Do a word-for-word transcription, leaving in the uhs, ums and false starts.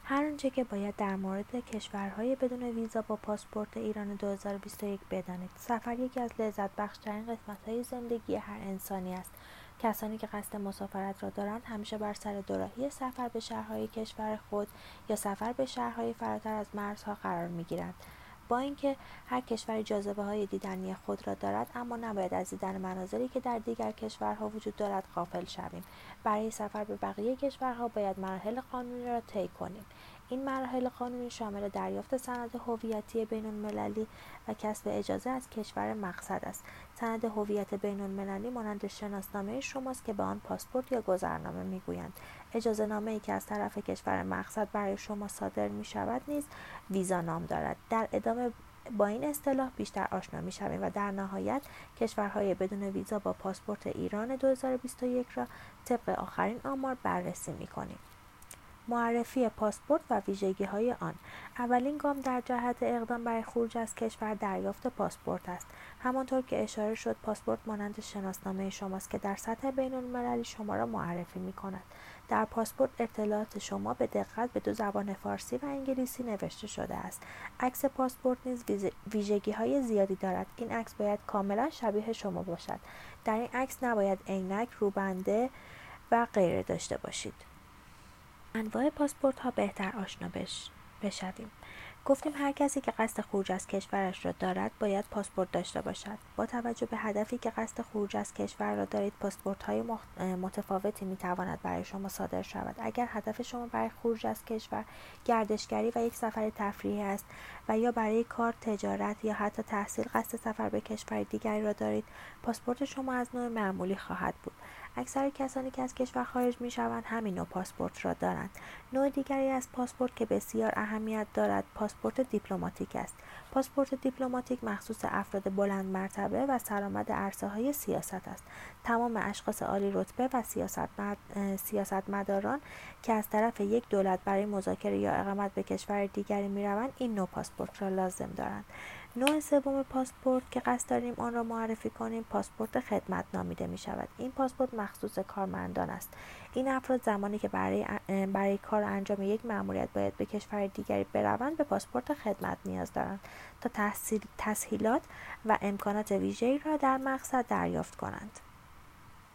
هر آنچه که باید در مورد کشورهای بدون ویزا با پاسپورت ایران دو هزار و بیست و یک بدانید. سفر یکی از لذت بخش‌ترین قسمت‌های زندگی هر انسانی است. کسانی که قصد مسافرت را دارند همیشه بر سر دوراهی سفر به شهرهای کشور خود یا سفر به شهرهای فراتر از مرزها قرار می‌گیرند. با اینکه هر کشوری جاذبه‌های دیدنی خود را دارد، اما نباید از دیدن مناظری که در دیگر کشورها وجود دارد غافل شویم. برای سفر به بقیه کشورها باید مراحل قانونی را طی کنیم. این مراحل قانونی شامل دریافت سند هویتی بین‌المللی و کسب اجازه از کشور مقصد است. سند هویت بین‌المللی مانند شناسنامه شماست که به آن پاسپورت یا گذرنامه می‌گویند. اجازه نامه‌ای که از طرف کشور مقصد برای شما صادر می‌شود نیز ویزا نام دارد. در ادامه با این اصطلاح بیشتر آشنا می‌شویم و در نهایت کشورهای بدون ویزا با پاسپورت ایران دو هزار و بیست و یک را طبق آخرین آمار بررسی می‌کنیم. معرفی پاسپورت و ویژگی‌های آن. اولین گام در جهت اقدام برای خروج از کشور دریافت پاسپورت است. همانطور که اشاره شد، پاسپورت مانند شناسنامه شماست که در سطح بین‌المللی شما را معرفی می‌کند. در پاسپورت اطلاعات شما به دقت به دو زبان فارسی و انگلیسی نوشته شده است. عکس پاسپورت نیز ویژگی‌های زیادی دارد. این عکس باید کاملا شبیه شما باشد. در این عکس نباید عینک، روبنده و غیره داشته باشید. انواع پاسپورت ها بهتر آشنا بش بشویم. گفتیم هر کسی که قصد خروج از کشورش را دارد باید پاسپورت داشته باشد. با توجه به هدفی که قصد خروج از کشور را دارید، پاسپورت های متفاوتی می تواند برای شما صادر شود. اگر هدف شما برای خروج از کشور گردشگری و یک سفر تفریحی است و یا برای کار، تجارت یا حتی تحصیل قصد سفر به کشور دیگری را دارید، پاسپورت شما از نوع معمولی خواهد بود. اکثر کسانی که از کشور خارج می شوند همین نوع پاسپورت را دارند. نوع دیگری از پاسپورت که بسیار اهمیت دارد پاسپورت دیپلماتیک است. پاسپورت دیپلماتیک مخصوص افراد بلند مرتبه و سرآمد عرصه‌های سیاست است. تمام اشخاص عالی رتبه و سیاستمداران که از طرف یک دولت برای مذاکره یا اقامت به کشور دیگری می روند این نوع پاسپورت را لازم دارند. نوع سوم پاسپورت که قصد داریم آن را معرفی کنیم پاسپورت خدمت نامیده می شود. این پاسپورت مخصوص کارمندان است. این افراد زمانی که برای برای کار انجام یک مأموریت باید به کشور دیگری بروند به پاسپورت خدمت نیاز دارند تا تحصیل تسهیلات و امکانات ویژه‌ای را در مقصد دریافت کنند.